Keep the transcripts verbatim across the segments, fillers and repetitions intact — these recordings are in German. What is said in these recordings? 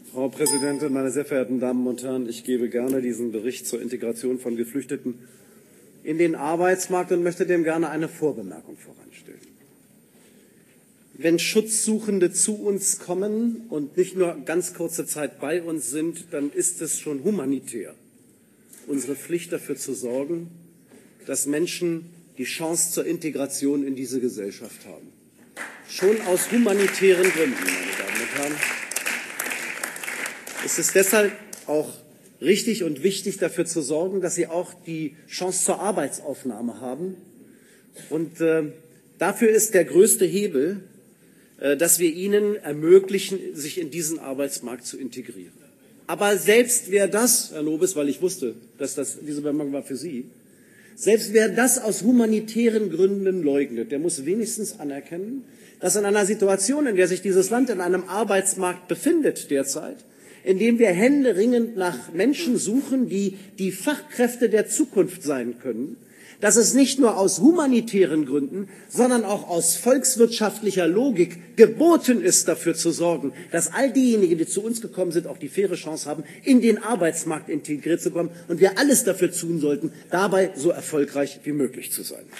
Frau Präsidentin, meine sehr verehrten Damen und Herren! Ich gebe gerne diesen Bericht zur Integration von Geflüchteten in den Arbeitsmarkt und möchte dem gerne eine Vorbemerkung voranstellen. Wenn Schutzsuchende zu uns kommen und nicht nur ganz kurze Zeit bei uns sind, dann ist es schon humanitär unsere Pflicht, dafür zu sorgen, dass Menschen die Chance zur Integration in diese Gesellschaft haben. Schon aus humanitären Gründen, meine Damen und Herren. Es ist deshalb auch richtig und wichtig, dafür zu sorgen, dass sie auch die Chance zur Arbeitsaufnahme haben. Und äh, dafür ist der größte Hebel, äh, dass wir ihnen ermöglichen, sich in diesen Arbeitsmarkt zu integrieren. Aber selbst wer das, Herr Nobis, weil ich wusste, dass das, diese Bemerkung war für Sie, selbst wer das aus humanitären Gründen leugnet, der muss wenigstens anerkennen, dass in einer Situation, in der sich dieses Land in einem Arbeitsmarkt befindet derzeit, in dem wir händeringend nach Menschen suchen, die die Fachkräfte der Zukunft sein können, dass es nicht nur aus humanitären Gründen, sondern auch aus volkswirtschaftlicher Logik geboten ist, dafür zu sorgen, dass all diejenigen, die zu uns gekommen sind, auch die faire Chance haben, in den Arbeitsmarkt integriert zu kommen und wir alles dafür tun sollten, dabei so erfolgreich wie möglich zu sein.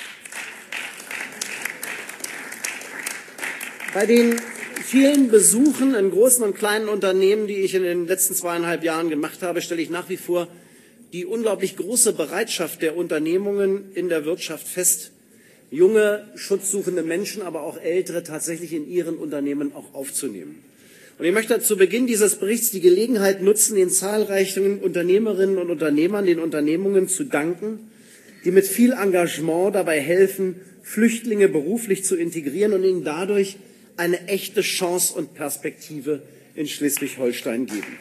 Bei den vielen Besuchen in großen und kleinen Unternehmen, die ich in den letzten zweieinhalb Jahren gemacht habe, stelle ich nach wie vor die unglaublich große Bereitschaft der Unternehmungen in der Wirtschaft fest, junge, schutzsuchende Menschen, aber auch ältere tatsächlich in ihren Unternehmen auch aufzunehmen. Und ich möchte zu Beginn dieses Berichts die Gelegenheit nutzen, den zahlreichen Unternehmerinnen und Unternehmern, den Unternehmungen zu danken, die mit viel Engagement dabei helfen, Flüchtlinge beruflich zu integrieren und ihnen dadurch eine echte Chance und Perspektive in Schleswig-Holstein geben.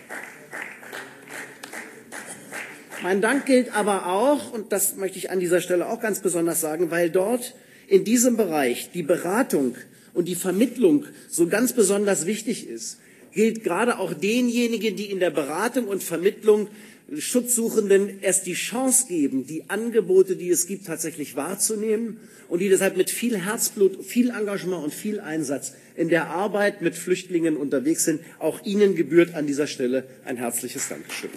Mein Dank gilt aber auch, und das möchte ich an dieser Stelle auch ganz besonders sagen, weil dort in diesem Bereich die Beratung und die Vermittlung so ganz besonders wichtig ist, gilt gerade auch denjenigen, die in der Beratung und Vermittlung Schutzsuchenden erst die Chance geben, die Angebote, die es gibt, tatsächlich wahrzunehmen und die deshalb mit viel Herzblut, viel Engagement und viel Einsatz in der Arbeit mit Flüchtlingen unterwegs sind. Auch Ihnen gebührt an dieser Stelle ein herzliches Dankeschön.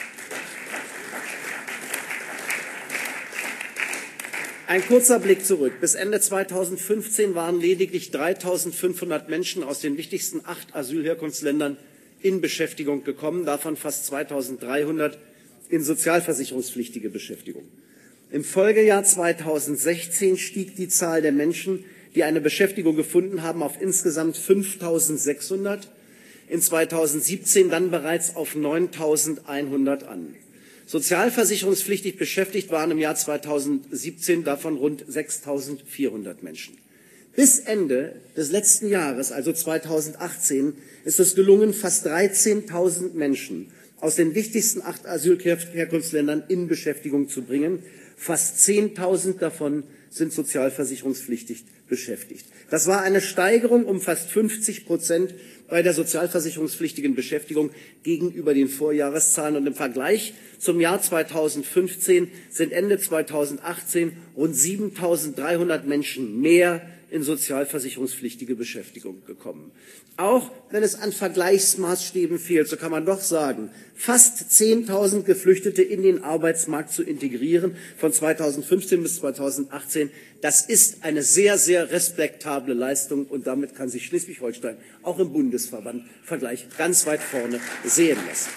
Ein kurzer Blick zurück. Bis Ende zweitausendfünfzehn waren lediglich dreitausendfünfhundert Menschen aus den wichtigsten acht Asylherkunftsländern in Beschäftigung gekommen, davon fast zweitausenddreihundert in sozialversicherungspflichtige Beschäftigung. Im Folgejahr zweitausendsechzehn stieg die Zahl der Menschen, die eine Beschäftigung gefunden haben, auf insgesamt fünftausendsechshundert, in zweitausendsiebzehn dann bereits auf neuntausendeinhundert an. Sozialversicherungspflichtig beschäftigt waren im Jahr zweitausendsiebzehn davon rund sechstausendvierhundert Menschen. Bis Ende des letzten Jahres, also zweitausendachtzehn, ist es gelungen, fast dreizehntausend Menschen aus den wichtigsten acht Asylherkunftsländern in Beschäftigung zu bringen. Fast zehntausend davon sind sozialversicherungspflichtig beschäftigt. Das war eine Steigerung um fast fünfzig Prozent bei der sozialversicherungspflichtigen Beschäftigung gegenüber den Vorjahreszahlen. Und im Vergleich zum Jahr zweitausendfünfzehn sind Ende zweitausendachtzehn rund siebentausenddreihundert Menschen mehr in sozialversicherungspflichtige Beschäftigung gekommen. Auch wenn es an Vergleichsmaßstäben fehlt, so kann man doch sagen, fast zehntausend Geflüchtete in den Arbeitsmarkt zu integrieren von zweitausendfünfzehn bis zweitausendachtzehn, das ist eine sehr, sehr respektable Leistung und damit kann sich Schleswig-Holstein auch im Bundesverband-Vergleich ganz weit vorne sehen lassen.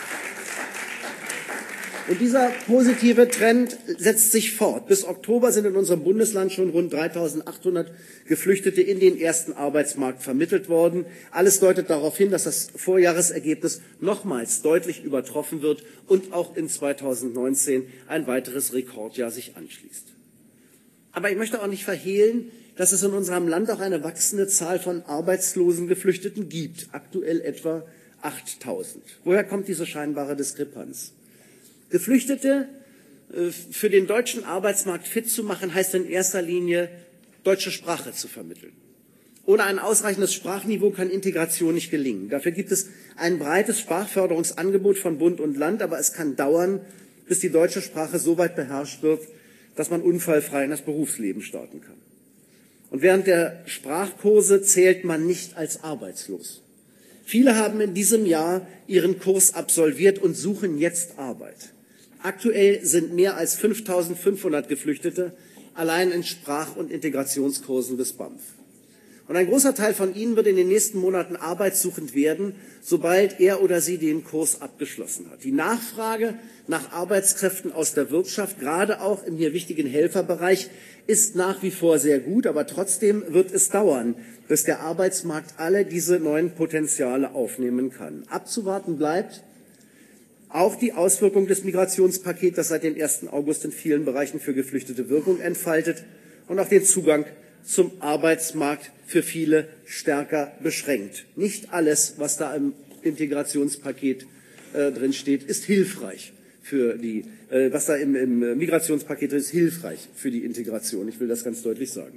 Und dieser positive Trend setzt sich fort. Bis Oktober sind in unserem Bundesland schon rund dreitausendachthundert Geflüchtete in den ersten Arbeitsmarkt vermittelt worden. Alles deutet darauf hin, dass das Vorjahresergebnis nochmals deutlich übertroffen wird und auch in zweitausendneunzehn ein weiteres Rekordjahr sich anschließt. Aber ich möchte auch nicht verhehlen, dass es in unserem Land auch eine wachsende Zahl von arbeitslosen Geflüchteten gibt, aktuell etwa achttausend. Woher kommt diese scheinbare Diskrepanz? Geflüchtete für den deutschen Arbeitsmarkt fit zu machen, heißt in erster Linie, deutsche Sprache zu vermitteln. Ohne ein ausreichendes Sprachniveau kann Integration nicht gelingen. Dafür gibt es ein breites Sprachförderungsangebot von Bund und Land, aber es kann dauern, bis die deutsche Sprache so weit beherrscht wird, dass man unfallfrei in das Berufsleben starten kann. Und während der Sprachkurse zählt man nicht als arbeitslos. Viele haben in diesem Jahr ihren Kurs absolviert und suchen jetzt Arbeit. Aktuell sind mehr als fünftausendfünfhundert Geflüchtete allein in Sprach- und Integrationskursen des B A M F. Und ein großer Teil von ihnen wird in den nächsten Monaten arbeitssuchend werden, sobald er oder sie den Kurs abgeschlossen hat. Die Nachfrage nach Arbeitskräften aus der Wirtschaft, gerade auch im hier wichtigen Helferbereich, ist nach wie vor sehr gut, aber trotzdem wird es dauern, bis der Arbeitsmarkt alle diese neuen Potenziale aufnehmen kann. Abzuwarten bleibt auch die Auswirkung des Migrationspakets, das seit dem ersten August in vielen Bereichen für Geflüchtete Wirkung entfaltet und auch den Zugang zum Arbeitsmarkt für viele stärker beschränkt. Nicht alles, was da im Integrationspaket äh, drin steht, ist hilfreich für die, äh, was da im, im Migrationspaket drin ist, hilfreich für die Integration. Ich will das ganz deutlich sagen.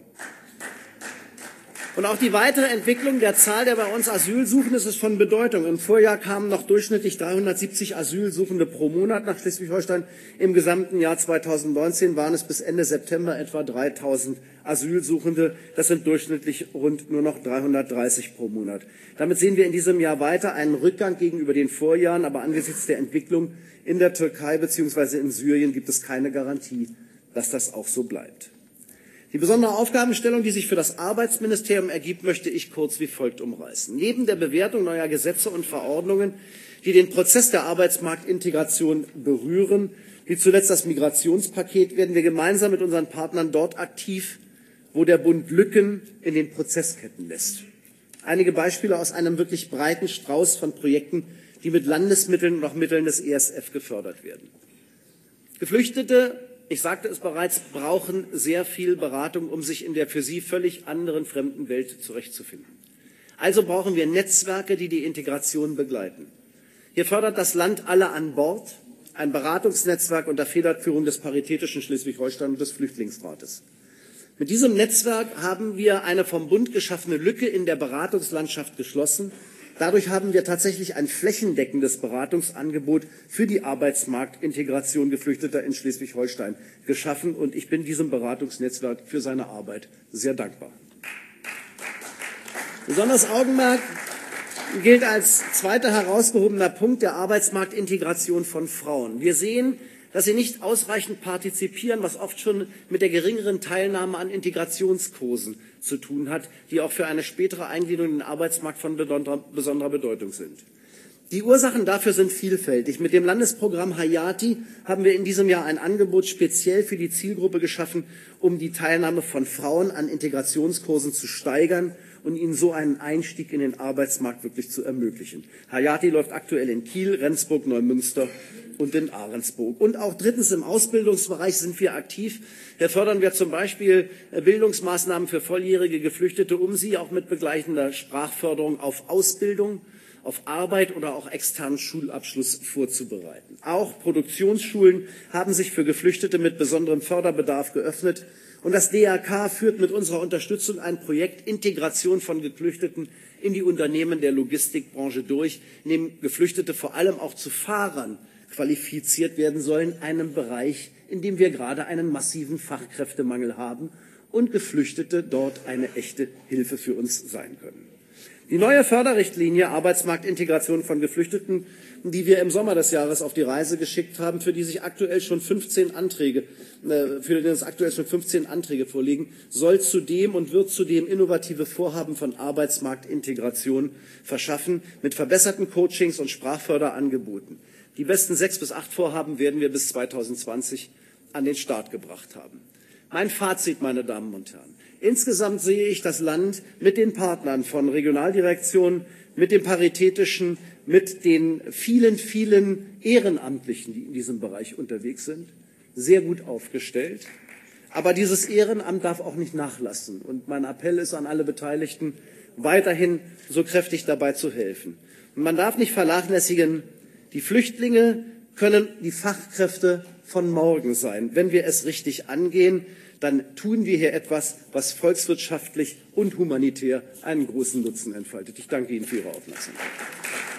Und auch die weitere Entwicklung der Zahl der bei uns Asylsuchenden ist von Bedeutung. Im Vorjahr kamen noch durchschnittlich dreihundertsiebzig Asylsuchende pro Monat nach Schleswig-Holstein. Im gesamten Jahr zweitausendneunzehn waren es bis Ende September etwa dreitausend Asylsuchende. Das sind durchschnittlich rund nur noch dreihundertdreißig pro Monat. Damit sehen wir in diesem Jahr weiter einen Rückgang gegenüber den Vorjahren. Aber angesichts der Entwicklung in der Türkei bzw. in Syrien gibt es keine Garantie, dass das auch so bleibt. Die besondere Aufgabenstellung, die sich für das Arbeitsministerium ergibt, möchte ich kurz wie folgt umreißen. Neben der Bewertung neuer Gesetze und Verordnungen, die den Prozess der Arbeitsmarktintegration berühren, wie zuletzt das Migrationspaket, werden wir gemeinsam mit unseren Partnern dort aktiv, wo der Bund Lücken in den Prozessketten lässt. Einige Beispiele aus einem wirklich breiten Strauß von Projekten, die mit Landesmitteln und auch Mitteln des E S F gefördert werden. Geflüchtete, ich sagte es bereits, brauchen sehr viel Beratung, um sich in der für sie völlig anderen fremden Welt zurechtzufinden. Also brauchen wir Netzwerke, die die Integration begleiten. Hier fördert das Land alle an Bord, ein Beratungsnetzwerk unter Federführung des Paritätischen Schleswig-Holstein und des Flüchtlingsrates. Mit diesem Netzwerk haben wir eine vom Bund geschaffene Lücke in der Beratungslandschaft geschlossen. Dadurch haben wir tatsächlich ein flächendeckendes Beratungsangebot für die Arbeitsmarktintegration Geflüchteter in Schleswig-Holstein geschaffen. Und ich bin diesem Beratungsnetzwerk für seine Arbeit sehr dankbar. Besonders Augenmerk gilt als zweiter herausgehobener Punkt der Arbeitsmarktintegration von Frauen. Wir sehen, dass sie nicht ausreichend partizipieren, was oft schon mit der geringeren Teilnahme an Integrationskursen zu tun hat, die auch für eine spätere Eingliederung in den Arbeitsmarkt von besonderer Bedeutung sind. Die Ursachen dafür sind vielfältig. Mit dem Landesprogramm Hayati haben wir in diesem Jahr ein Angebot speziell für die Zielgruppe geschaffen, um die Teilnahme von Frauen an Integrationskursen zu steigern und ihnen so einen Einstieg in den Arbeitsmarkt wirklich zu ermöglichen. Hayati läuft aktuell in Kiel, Rendsburg, Neumünster und in Ahrensburg. Und auch drittens im Ausbildungsbereich sind wir aktiv. Hier fördern wir zum Beispiel Bildungsmaßnahmen für volljährige Geflüchtete, um sie auch mit begleitender Sprachförderung auf Ausbildung, auf Arbeit oder auch externen Schulabschluss vorzubereiten. Auch Produktionsschulen haben sich für Geflüchtete mit besonderem Förderbedarf geöffnet. Und das D R K führt mit unserer Unterstützung ein Projekt Integration von Geflüchteten in die Unternehmen der Logistikbranche durch, in dem Geflüchtete vor allem auch zu Fahrern qualifiziert werden sollen, einem Bereich, in dem wir gerade einen massiven Fachkräftemangel haben und Geflüchtete dort eine echte Hilfe für uns sein können. Die neue Förderrichtlinie Arbeitsmarktintegration von Geflüchteten, die wir im Sommer des Jahres auf die Reise geschickt haben, für die sich aktuell schon fünfzehn Anträge, für die uns aktuell schon fünfzehn Anträge vorliegen, soll zudem und wird zudem innovative Vorhaben von Arbeitsmarktintegration verschaffen mit verbesserten Coachings und Sprachförderangeboten. Die besten sechs bis acht Vorhaben werden wir bis zweitausendzwanzig an den Start gebracht haben. Mein Fazit, meine Damen und Herren. Insgesamt sehe ich das Land mit den Partnern von Regionaldirektionen, mit dem Paritätischen, mit den vielen, vielen Ehrenamtlichen, die in diesem Bereich unterwegs sind, sehr gut aufgestellt. Aber dieses Ehrenamt darf auch nicht nachlassen. Und mein Appell ist an alle Beteiligten, weiterhin so kräftig dabei zu helfen. Und man darf nicht vernachlässigen, die Flüchtlinge können die Fachkräfte von morgen sein. Wenn wir es richtig angehen, dann tun wir hier etwas, was volkswirtschaftlich und humanitär einen großen Nutzen entfaltet. Ich danke Ihnen für Ihre Aufmerksamkeit.